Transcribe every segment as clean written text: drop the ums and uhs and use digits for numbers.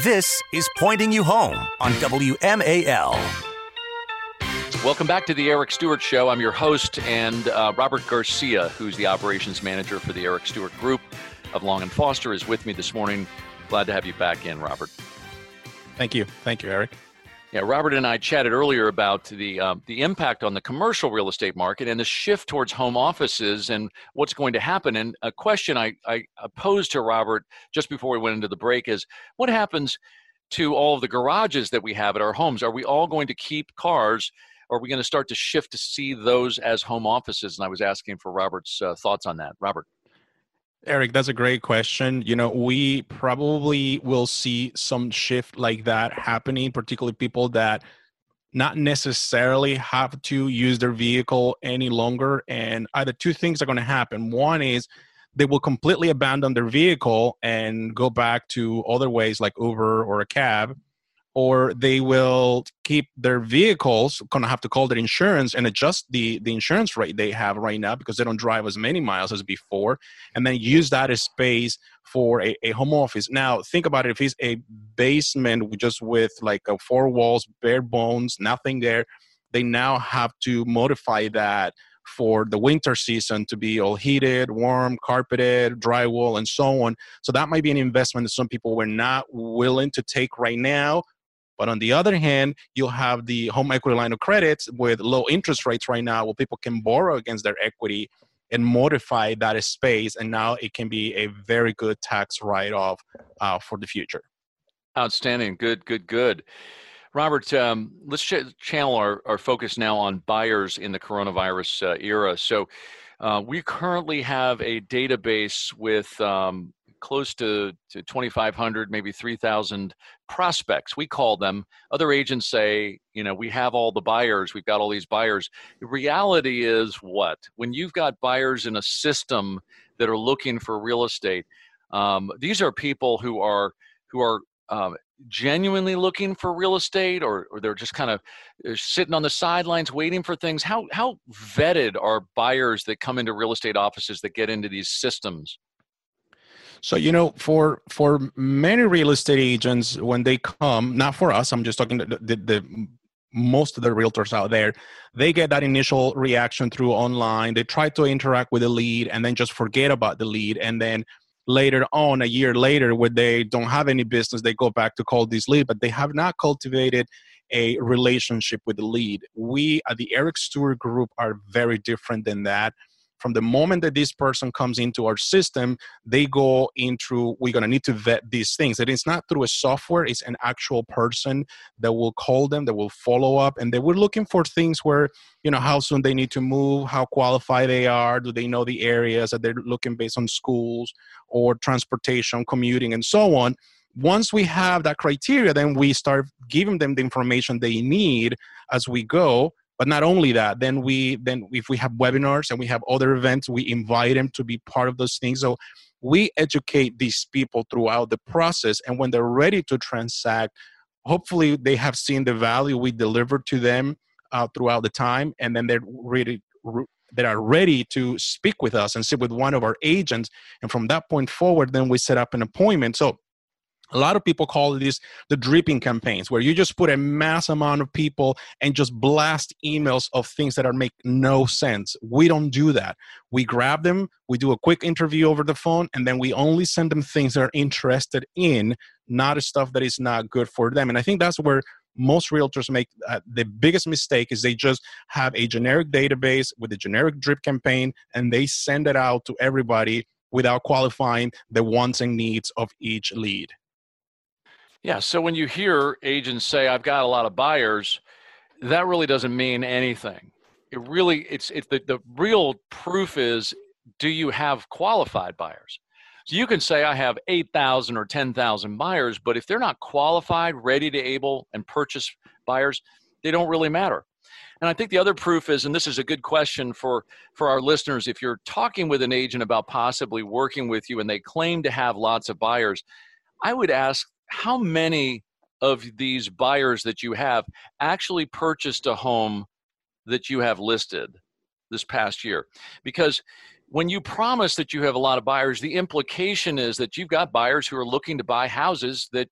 This is Pointing You Home on WMAL. Welcome back to the Eric Stewart Show. I'm your host, and Robert Garcia, who's the operations manager for the Eric Stewart Group of Long & Foster, is with me this morning. Glad to have you back in, Robert. Thank you. Thank you, Eric. Yeah, Robert and I chatted earlier about the impact on the commercial real estate market and the shift towards home offices and what's going to happen. And a question I posed to Robert just before we went into the break is, what happens to all of the garages that we have at our homes? Are we all going to keep cars? Or are we going to start to shift to see those as home offices? And I was asking for Robert's thoughts on that. Robert. Eric, that's a great question. We probably will see some shift like that happening, particularly people that not necessarily have to use their vehicle any longer. And either two things are going to happen. One is they will completely abandon their vehicle and go back to other ways like Uber or a cab, or they will keep their vehicles, going to have to call their insurance and adjust the insurance rate they have right now because they don't drive as many miles as before, and then use that as space for a home office. Now, think about it. If it's a basement just with like four walls, bare bones, nothing there, they now have to modify that for the winter season to be all heated, warm, carpeted, drywall, and so on. So that might be an investment that some people were not willing to take right now. But on the other hand, you'll have the home equity line of credits with low interest rates right now where people can borrow against their equity and modify that space. And now it can be a very good tax write-off for the future. Outstanding. Good. Robert, let's channel our focus now on buyers in the coronavirus era. So we currently have a database with close to 2,500, maybe 3,000 prospects. We call them. Other agents say, we have all the buyers. We've got all these buyers. The reality is what? When you've got buyers in a system that are looking for real estate, these are people who are genuinely looking for real estate, or they're just kind of sitting on the sidelines waiting for things. How vetted are buyers that come into real estate offices that get into these systems? So, for many real estate agents, when they come, not for us, I'm just talking to the most of the realtors out there, they get that initial reaction through online. They try to interact with the lead and then just forget about the lead. And then later on, a year later, where they don't have any business, they go back to call this lead, but they have not cultivated a relationship with the lead. We at the Eric Stewart Group are very different than that. From the moment that this person comes into our system, they go into, we're going to need to vet these things. And it's not through a software, it's an actual person that will call them, that will follow up. And they were looking for things where, how soon they need to move, how qualified they are, do they know the areas that they're looking based on schools or transportation, commuting, and so on. Once we have that criteria, then we start giving them the information they need as we go. But not only that, then if we have webinars and we have other events, we invite them to be part of those things. So we educate these people throughout the process. And when they're ready to transact, hopefully they have seen the value we deliver to them throughout the time. And then they are ready to speak with us and sit with one of our agents. And from that point forward, then we set up an appointment. So a lot of people call this the dripping campaigns, where you just put a mass amount of people and just blast emails of things that make no sense. We don't do that. We grab them, we do a quick interview over the phone, and then we only send them things they're interested in, not stuff that is not good for them. And I think that's where most realtors make the biggest mistake, is they just have a generic database with a generic drip campaign, and they send it out to everybody without qualifying the wants and needs of each lead. Yeah, so when you hear agents say, I've got a lot of buyers, that really doesn't mean anything. The real proof is, do you have qualified buyers? So you can say I have 8,000 or 10,000 buyers, but if they're not qualified, ready to able and purchase buyers, they don't really matter. And I think the other proof is, and this is a good question for our listeners, if you're talking with an agent about possibly working with you and they claim to have lots of buyers, I would ask, how many of these buyers that you have actually purchased a home that you have listed this past year? Because when you promise that you have a lot of buyers, the implication is that you've got buyers who are looking to buy houses that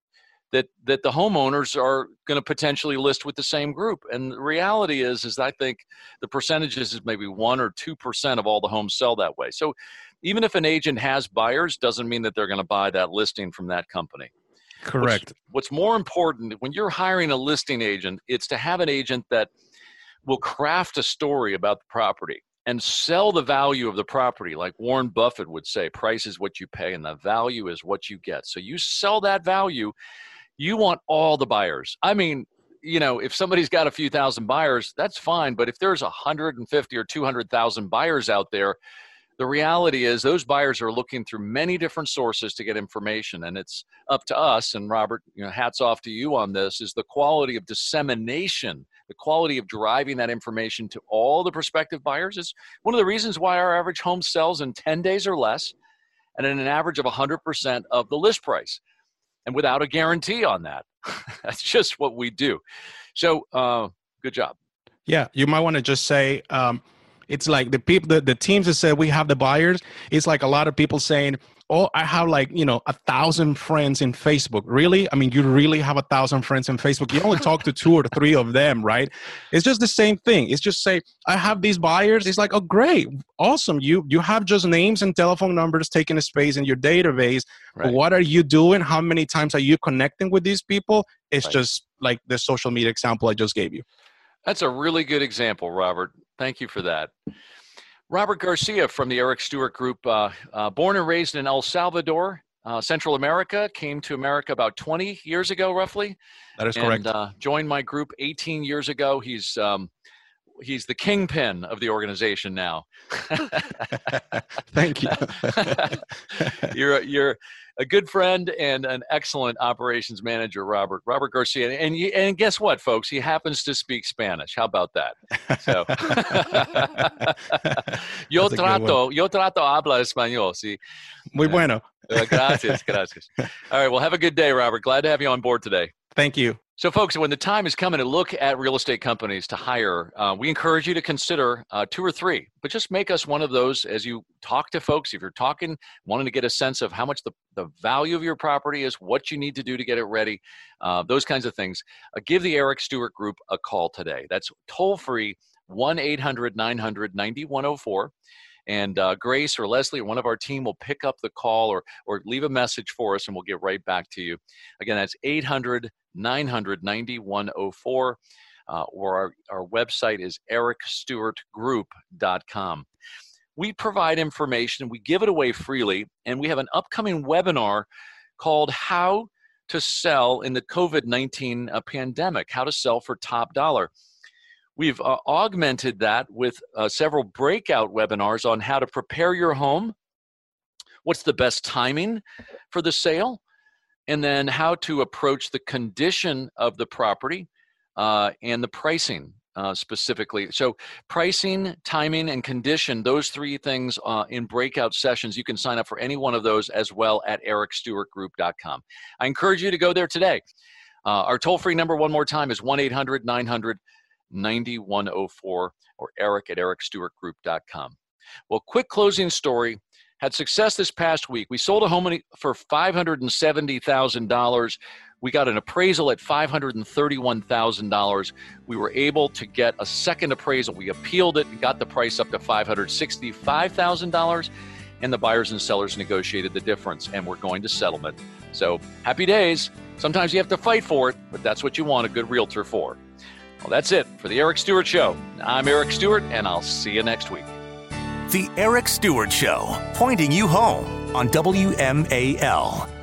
that the homeowners are going to potentially list with the same group. And the reality is I think the percentages is maybe 1 or 2% of all the homes sell that way. So even if an agent has buyers, doesn't mean that they're going to buy that listing from that company. Correct. What's more important, when you're hiring a listing agent, it's to have an agent that will craft a story about the property and sell the value of the property. Like Warren Buffett would say, price is what you pay and the value is what you get. So you sell that value. You want all the buyers. I mean, if somebody's got a few thousand buyers, that's fine. But if there's 150 or 200,000 buyers out there, the reality is those buyers are looking through many different sources to get information. And it's up to us, and Robert, hats off to you on this, is the quality of dissemination, the quality of driving that information to all the prospective buyers is one of the reasons why our average home sells in 10 days or less and at an average of 100% of the list price. And without a guarantee on that. That's just what we do. So good job. Yeah, you might want to just say, it's like the teams that said we have the buyers. It's like a lot of people saying, "Oh, I have 1,000 friends in Facebook." Really? I mean, you really have 1,000 friends in Facebook? You only talk to 2 or 3 of them, right? It's just the same thing. It's just say, "I have these buyers." It's like, "Oh, great, awesome! You have just names and telephone numbers taking a space in your database. Right. What are you doing? How many times are you connecting with these people?" It's right. Just like the social media example I just gave you. That's a really good example, Robert. Thank you for that. Robert Garcia from the Eric Stewart Group, born and raised in El Salvador, Central America, came to America about 20 years ago, roughly. That is correct. And joined my group 18 years ago. He's the kingpin of the organization now. Thank you. You're a good friend and an excellent operations manager, Robert Garcia. And guess what, folks? He happens to speak Spanish. How about that? So, yo trato habla español. Sí. Muy bueno. Gracias. All right. Well, have a good day, Robert. Glad to have you on board today. Thank you. So, folks, when the time is coming to look at real estate companies to hire, we encourage you to consider 2 or 3, but just make us one of those as you talk to folks. If you're wanting to get a sense of how much the value of your property is, what you need to do to get it ready, those kinds of things, give the Eric Stewart Group a call today. That's toll-free, 1-800-900-9104. And Grace or Leslie or one of our team will pick up the call or leave a message for us, and we'll get right back to you. Again, that's 800-900-9104, or our website is ericstewartgroup.com. We provide information, we give it away freely, and we have an upcoming webinar called How to Sell in the COVID-19 Pandemic, How to Sell for Top Dollar. We've augmented that with several breakout webinars on how to prepare your home, what's the best timing for the sale, and then how to approach the condition of the property and the pricing specifically. So pricing, timing, and condition, those 3 things in breakout sessions. You can sign up for any one of those as well at ericstewartgroup.com. I encourage you to go there today. Our toll-free number, one more time, is 1-800-900-9104 or Eric at ericstewartgroup.com. Well, quick closing story. Had success this past week. We sold a home for $570,000. We got an appraisal at $531,000. We were able to get a second appraisal. We appealed it and got the price up to $565,000, and the buyers and sellers negotiated the difference, and we're going to settlement. So happy days. Sometimes you have to fight for it, but that's what you want a good realtor for. Well, that's it for the Eric Stewart Show. I'm Eric Stewart, and I'll see you next week. The Eric Stewart Show, pointing you home on WMAL.